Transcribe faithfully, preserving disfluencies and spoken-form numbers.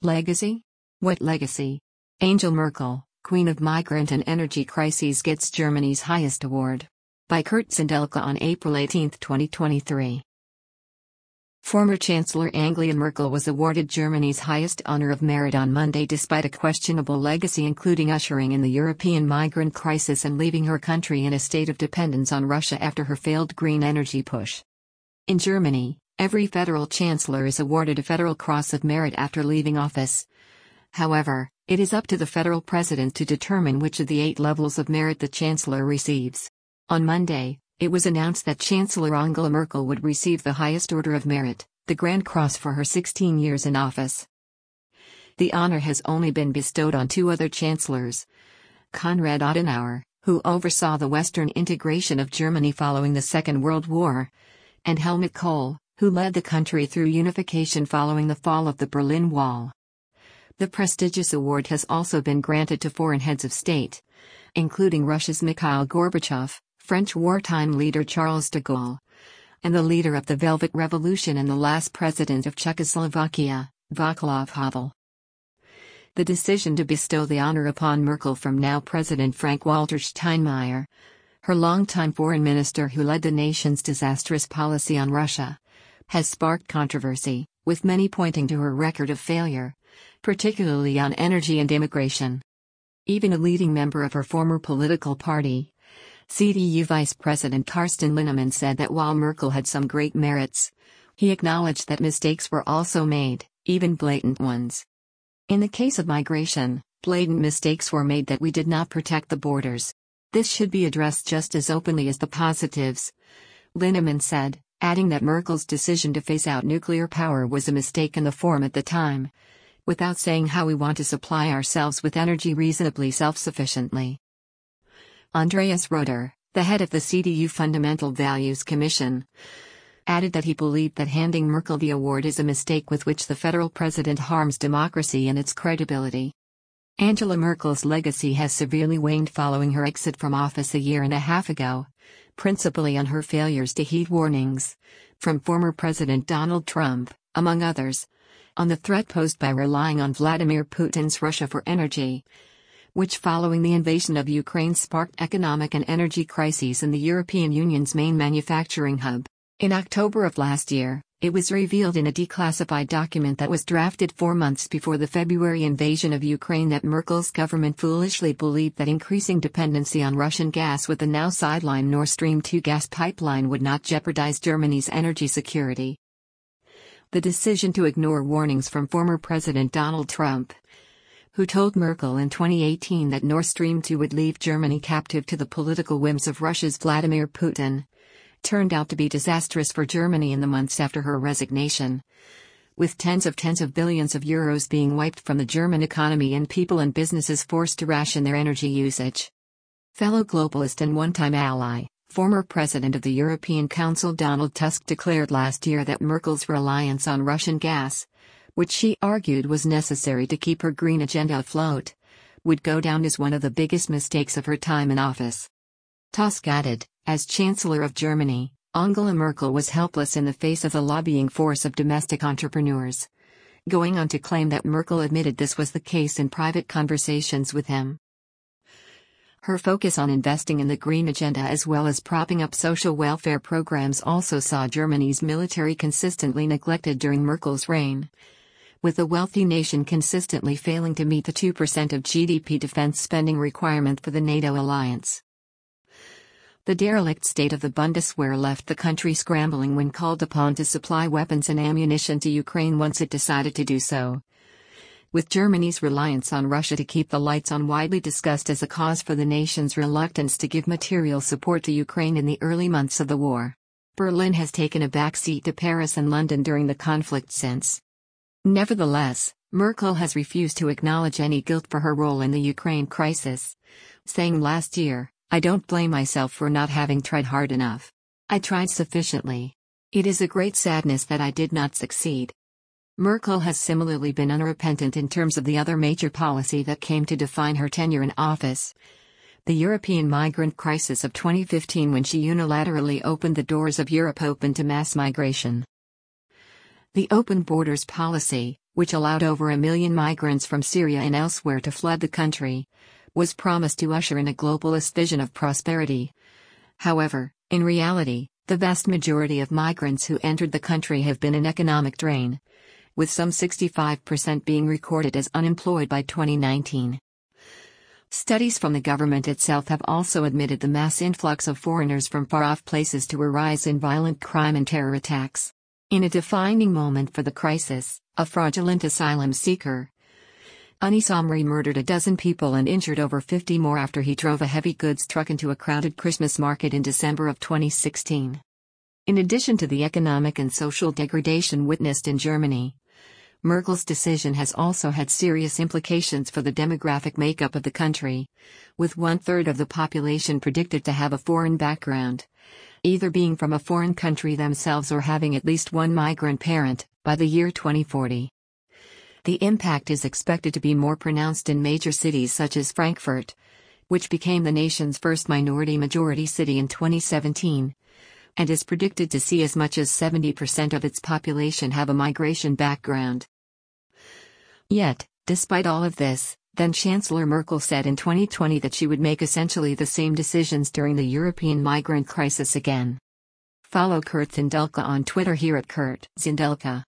Legacy? What legacy? Angela Merkel, Queen of Migrant and Energy Crises, gets Germany's highest award. By Kurt Zindelka on April eighteenth, twenty twenty-three. Former Chancellor Angela Merkel was awarded Germany's highest honor of merit on Monday despite a questionable legacy, including ushering in the European migrant crisis and leaving her country in a state of dependence on Russia after her failed green energy push. In Germany, every federal chancellor is awarded a Federal Cross of Merit after leaving office. However, it is up to the federal president to determine which of the eight levels of merit the chancellor receives. On Monday, it was announced that Chancellor Angela Merkel would receive the highest order of merit, the Grand Cross, for her sixteen years in office. The honor has only been bestowed on two other chancellors: Konrad Adenauer, who oversaw the Western integration of Germany following the Second World War, and Helmut Kohl, who led the country through unification following the fall of the Berlin Wall. The prestigious award has also been granted to foreign heads of state, including Russia's Mikhail Gorbachev, French wartime leader Charles de Gaulle, and the leader of the Velvet Revolution and the last president of Czechoslovakia, Václav Havel. The decision to bestow the honor upon Merkel from now President Frank-Walter Steinmeier, her longtime foreign minister who led the nation's disastrous policy on Russia, has sparked controversy, with many pointing to her record of failure, particularly on energy and immigration. Even a leading member of her former political party, C D U Vice President Carsten Linnemann, said that while Merkel had some great merits, he acknowledged that mistakes were also made, even blatant ones. In the case of migration, blatant mistakes were made that we did not protect the borders. This should be addressed just as openly as the positives, Linnemann said, adding that Merkel's decision to phase out nuclear power was a mistake in the form at the time, without saying how we want to supply ourselves with energy reasonably self-sufficiently. Andreas Roeder, the head of the C D U Fundamental Values Commission, added that he believed that handing Merkel the award is a mistake with which the federal president harms democracy and its credibility. Angela Merkel's legacy has severely waned following her exit from office a year and a half ago, principally on her failures to heed warnings from former President Donald Trump, among others, on the threat posed by relying on Vladimir Putin's Russia for energy, which following the invasion of Ukraine sparked economic and energy crises in the European Union's main manufacturing hub. In October of last year, it was revealed in a declassified document that was drafted four months before the February invasion of Ukraine that Merkel's government foolishly believed that increasing dependency on Russian gas with the now sidelined Nord Stream two gas pipeline would not jeopardize Germany's energy security. The decision to ignore warnings from former President Donald Trump, who told Merkel in twenty eighteen that Nord Stream two would leave Germany captive to the political whims of Russia's Vladimir Putin, turned out to be disastrous for Germany in the months after her resignation, with tens of tens of billions of euros being wiped from the German economy and people and businesses forced to ration their energy usage. Fellow globalist and one-time ally, former President of the European Council Donald Tusk declared last year that Merkel's reliance on Russian gas, which she argued was necessary to keep her green agenda afloat, would go down as one of the biggest mistakes of her time in office. Tusk added, as Chancellor of Germany, Angela Merkel was helpless in the face of the lobbying force of domestic entrepreneurs, going on to claim that Merkel admitted this was the case in private conversations with him. Her focus on investing in the green agenda as well as propping up social welfare programs also saw Germany's military consistently neglected during Merkel's reign, with the wealthy nation consistently failing to meet the two percent of G D P defense spending requirement for the NATO alliance. The derelict state of the Bundeswehr left the country scrambling when called upon to supply weapons and ammunition to Ukraine once it decided to do so, with Germany's reliance on Russia to keep the lights on widely discussed as a cause for the nation's reluctance to give material support to Ukraine in the early months of the war. Berlin has taken a backseat to Paris and London during the conflict since. Nevertheless, Merkel has refused to acknowledge any guilt for her role in the Ukraine crisis, saying last year, "I don't blame myself for not having tried hard enough. I tried sufficiently. It is a great sadness that I did not succeed." Merkel has similarly been unrepentant in terms of the other major policy that came to define her tenure in office: the European migrant crisis of twenty fifteen, when she unilaterally opened the doors of Europe open to mass migration. The open borders policy, which allowed over a million migrants from Syria and elsewhere to flood the country, was promised to usher in a globalist vision of prosperity. However, in reality, the vast majority of migrants who entered the country have been an economic drain, with some sixty-five percent being recorded as unemployed by twenty nineteen. Studies from the government itself have also admitted the mass influx of foreigners from far-off places to a rise in violent crime and terror attacks. In a defining moment for the crisis, a fraudulent asylum seeker, Anis Amri murdered a dozen people and injured over fifty more after he drove a heavy goods truck into a crowded Christmas market in December of twenty sixteen. In addition to the economic and social degradation witnessed in Germany, Merkel's decision has also had serious implications for the demographic makeup of the country, with one-third of the population predicted to have a foreign background, either being from a foreign country themselves or having at least one migrant parent, by the year twenty forty. The impact is expected to be more pronounced in major cities such as Frankfurt, which became the nation's first minority-majority city in twenty seventeen, and is predicted to see as much as seventy percent of its population have a migration background. Yet, despite all of this, then Chancellor Merkel said in twenty twenty that she would make essentially the same decisions during the European migrant crisis again. Follow Kurt Zindelka on Twitter here at Kurt Zindelka.